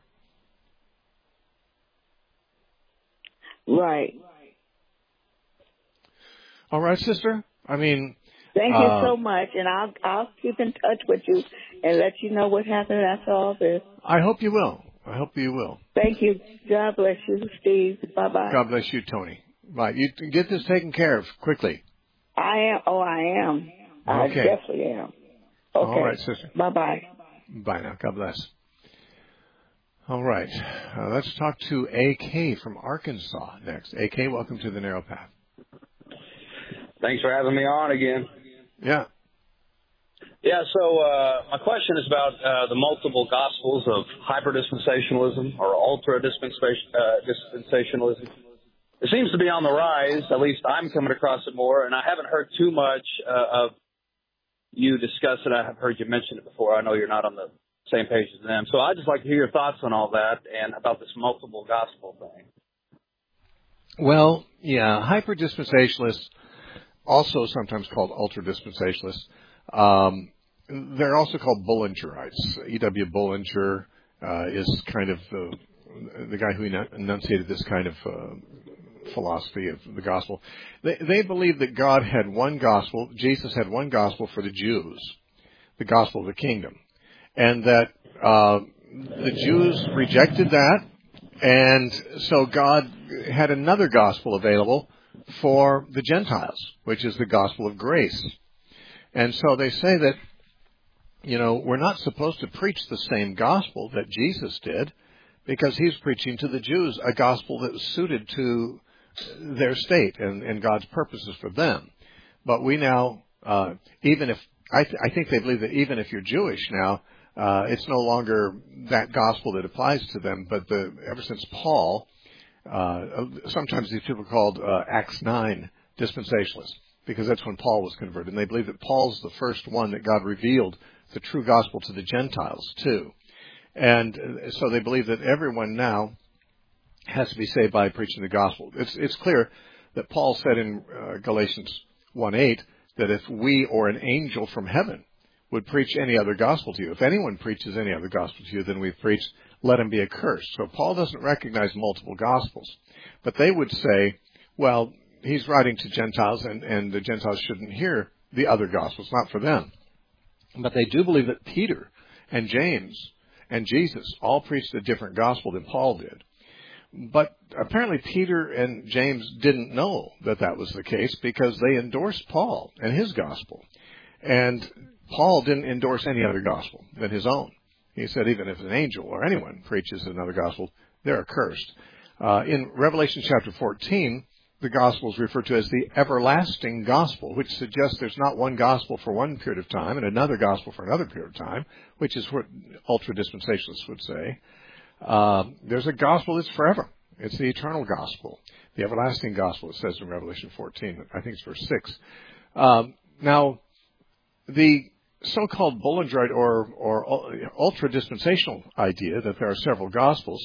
Right. All right, sister. I mean, Thank you uh, so much, and I'll I'll keep in touch with you and let you know what happened after all this. I hope you will. I hope you will. Thank you. God bless you, Steve. Bye bye. God bless you, Tony. Right, you get this taken care of quickly. I am. Oh, I am. I Okay. definitely am. Okay. All right, sister. Bye bye. Bye now. God bless. All right. Uh, let's talk to A K from Arkansas next. A K, welcome to the Narrow Path. Thanks for having me on again. Yeah. Yeah, so uh, my question is about uh, the multiple gospels of hyper-dispensationalism or ultra-dispensationalism. It seems to be on the rise. At least I'm coming across it more, and I haven't heard too much uh, of you discuss it. I have heard you mention it before. I know you're not on the same page as them. So I'd just like to hear your thoughts on all that and about this multiple gospel thing. Well, yeah, hyper-dispensationalists, also sometimes called ultra-dispensationalists, um, they're also called Bullingerites. E W Bullinger uh, is kind of the, the guy who enunciated this kind of uh, philosophy of the gospel. They, they believe that God had one gospel, Jesus had one gospel for the Jews, the gospel of the kingdom, and that uh, the Jews rejected that, and so God had another gospel available for the Gentiles, which is the gospel of grace. And so they say that, you know, we're not supposed to preach the same gospel that Jesus did, because he's preaching to the Jews a gospel that was suited to their state and, and God's purposes for them. But we now, uh, even if, I, th- I think they believe that even if you're Jewish now, uh, it's no longer that gospel that applies to them, but the, ever since Paul, uh, sometimes these people are called uh, Acts nine dispensationalists, because that's when Paul was converted. And they believe that Paul's the first one that God revealed the true gospel to the Gentiles too. And so they believe that everyone now has to be saved by preaching the gospel. It's, it's clear that Paul said in uh, Galatians one eight that if we or an angel from heaven would preach any other gospel to you, if anyone preaches any other gospel to you than we've preached, let him be accursed. So Paul doesn't recognize multiple gospels. But they would say, well, he's writing to Gentiles, and, and the Gentiles shouldn't hear the other gospels, not for them. But they do believe that Peter and James and Jesus all preached a different gospel than Paul did. But apparently Peter and James didn't know that that was the case, because they endorsed Paul and his gospel. And Paul didn't endorse any other gospel than his own. He said even if an angel or anyone preaches another gospel, they're accursed. Uh, in Revelation chapter fourteen, the gospel is referred to as the everlasting gospel, which suggests there's not one gospel for one period of time and another gospel for another period of time, which is what ultra-dispensationalists would say. Uh, there's a gospel that's forever. It's the eternal gospel, the everlasting gospel, it says in Revelation fourteen. I think it's verse six. Um, now, the so-called Bullingerite or, or ultra-dispensational idea that there are several gospels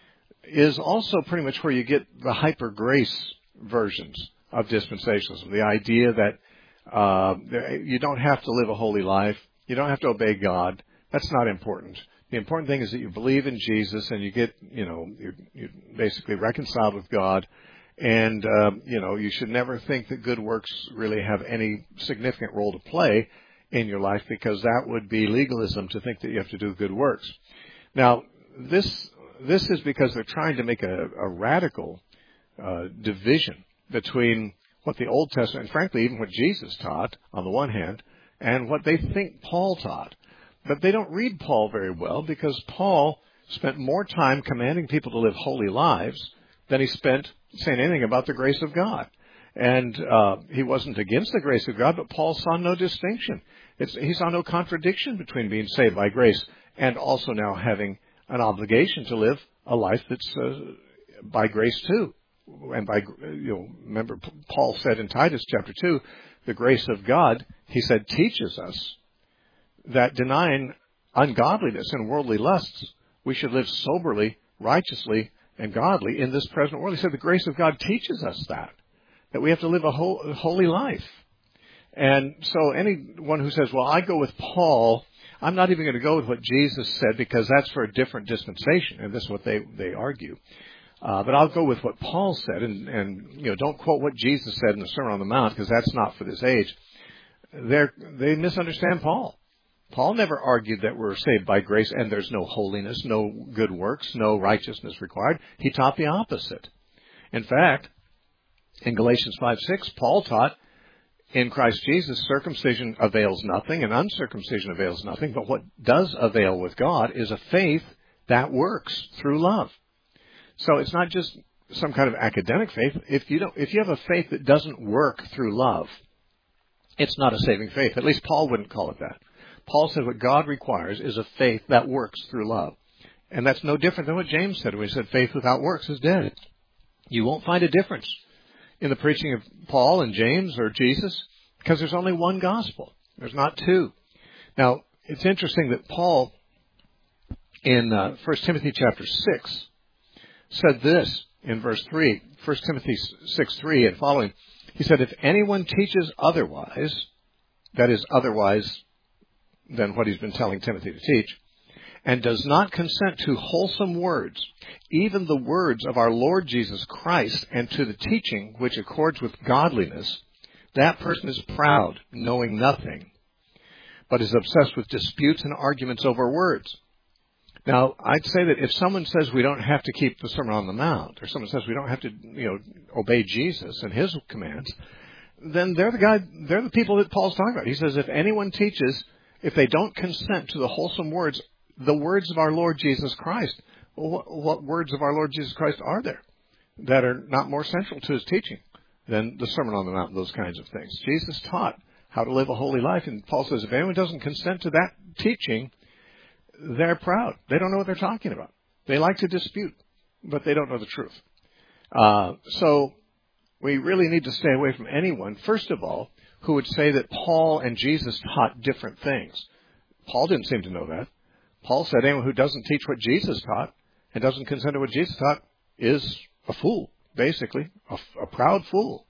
is also pretty much where you get the hyper-grace versions of dispensationalism. The idea that uh, you don't have to live a holy life, you don't have to obey God. That's not important. The important thing is that you believe in Jesus and you get, you know, you're, you're basically reconciled with God. And, um, you know, you should never think that good works really have any significant role to play in your life, because that would be legalism to think that you have to do good works. Now, this this is because they're trying to make a, a radical uh, division between what the Old Testament, and frankly even what Jesus taught on the one hand, and what they think Paul taught. But they don't read Paul very well, because Paul spent more time commanding people to live holy lives than he spent saying anything about the grace of God. And uh, he wasn't against the grace of God, but Paul saw no distinction. It's, he saw no contradiction between being saved by grace and also now having an obligation to live a life that's uh, by grace too. And by, you know, remember Paul said in Titus chapter two, the grace of God, he said, teaches us that denying ungodliness and worldly lusts, we should live soberly, righteously, and godly in this present world. He said the grace of God teaches us that, that we have to live a holy life. And so anyone who says, well, I go with Paul, I'm not even going to go with what Jesus said, because that's for a different dispensation, and this is what they, they argue. Uh, but I'll go with what Paul said, and, and you know, don't quote what Jesus said in the Sermon on the Mount, because that's not for this age. They're, they misunderstand Paul. Paul never argued that we're saved by grace and there's no holiness, no good works, no righteousness required. He taught the opposite. In fact, in Galatians five six, Paul taught in Christ Jesus, circumcision avails nothing and uncircumcision avails nothing, but what does avail with God is a faith that works through love. So it's not just some kind of academic faith. If you don't, if you have a faith that doesn't work through love, it's not a saving faith. At least Paul wouldn't call it that. Paul said what God requires is a faith that works through love. And that's no different than what James said when he said faith without works is dead. You won't find a difference in the preaching of Paul and James or Jesus because there's only one gospel. There's not two. Now, it's interesting that Paul in uh, First Timothy chapter six said this in verse three, First Timothy six three and following. He said, if anyone teaches otherwise, that is otherwise than what he's been telling Timothy to teach, and does not consent to wholesome words, even the words of our Lord Jesus Christ, and to the teaching which accords with godliness, that person is proud, knowing nothing, but is obsessed with disputes and arguments over words. Now, I'd say that if someone says we don't have to keep the Sermon on the Mount, or someone says we don't have to, you know, obey Jesus and his commands, then they're the guy, they're the people that Paul's talking about. He says if anyone teaches, if they don't consent to the wholesome words, the words of our Lord Jesus Christ, well, what, what words of our Lord Jesus Christ are there that are not more central to his teaching than the Sermon on the Mount and those kinds of things? Jesus taught how to live a holy life, and Paul says if anyone doesn't consent to that teaching, they're proud. They don't know what they're talking about. They like to dispute, but they don't know the truth. Uh, so we really need to stay away from anyone, first of all, who would say that Paul and Jesus taught different things. Paul didn't seem to know that. Paul said anyone who doesn't teach what Jesus taught and doesn't consent to what Jesus taught is a fool, basically, a, a proud fool.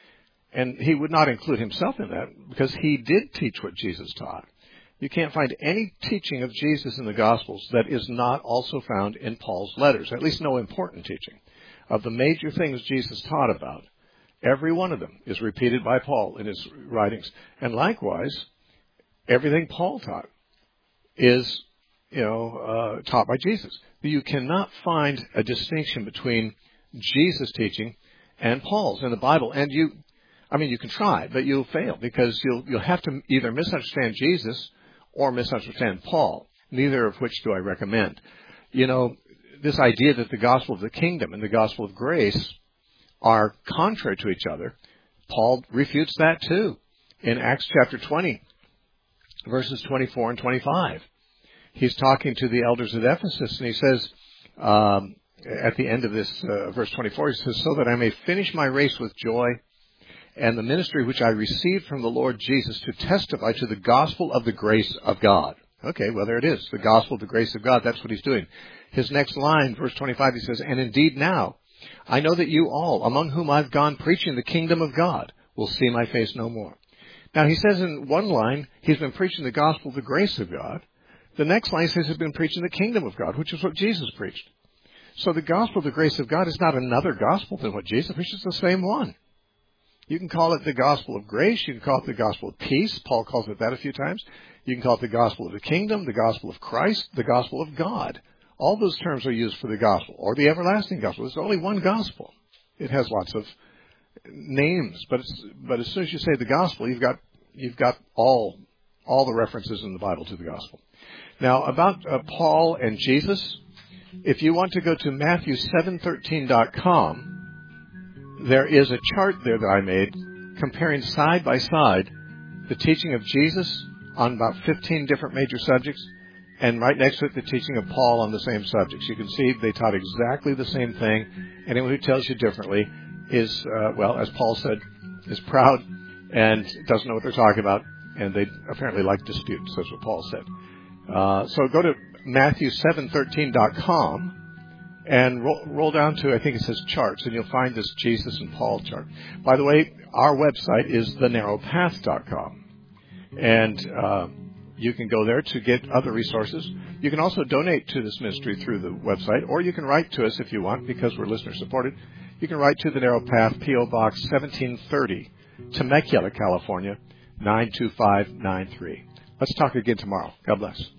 And he would not include himself in that because he did teach what Jesus taught. You can't find any teaching of Jesus in the Gospels that is not also found in Paul's letters, at least no important teaching. Of the major things Jesus taught about, every one of them is repeated by Paul in his writings. And likewise, everything Paul taught is, you know, uh, taught by Jesus. You cannot find a distinction between Jesus' teaching and Paul's in the Bible. And you, I mean, you can try, but you'll fail because you'll, you'll have to either misunderstand Jesus or misunderstand Paul, neither of which do I recommend. You know, this idea that the gospel of the kingdom and the gospel of grace are contrary to each other, Paul refutes that too in Acts chapter twenty, verses twenty-four and twenty-five. He's talking to the elders at Ephesus, and he says, um, at the end of this uh, verse twenty-four, he says, so that I may finish my race with joy and the ministry which I received from the Lord Jesus to testify to the gospel of the grace of God. Okay, well, there it is. The gospel of the grace of God. That's what he's doing. His next line, verse twenty-five, he says, and indeed now, I know that you all, among whom I've gone preaching the kingdom of God, will see my face no more. Now, he says in one line, he's been preaching the gospel of the grace of God. The next line says he's been preaching the kingdom of God, which is what Jesus preached. So the gospel of the grace of God is not another gospel than what Jesus preached. It's the same one. You can call it the gospel of grace. You can call it the gospel of peace. Paul calls it that a few times. You can call it the gospel of the kingdom, the gospel of Christ, the gospel of God. All those terms are used for the gospel, or the everlasting gospel. There's only one gospel. It has lots of names, but it's, but as soon as you say the gospel, you've got you've got all all the references in the Bible to the gospel. Now, about uh, Paul and Jesus, if you want to go to Matthew seven thirteen dot com, there is a chart there that I made comparing side by side the teaching of Jesus on about fifteen different major subjects, and right next to it, the teaching of Paul on the same subjects. You can see they taught exactly the same thing. Anyone who tells you differently is, uh, well, as Paul said, is proud and doesn't know what they're talking about, and they apparently like disputes. That's what Paul said. Uh, so go to Matthew seven thirteen dot com and roll, roll down to, I think it says charts, and you'll find this Jesus and Paul chart. By the way, our website is the narrow path dot com. And uh, you can go there to get other resources. You can also donate to this ministry through the website, or you can write to us if you want, because we're listener-supported. You can write to the Narrow Path, P O Box seventeen thirty, Temecula, California, nine two five nine three. Let's talk again tomorrow. God bless.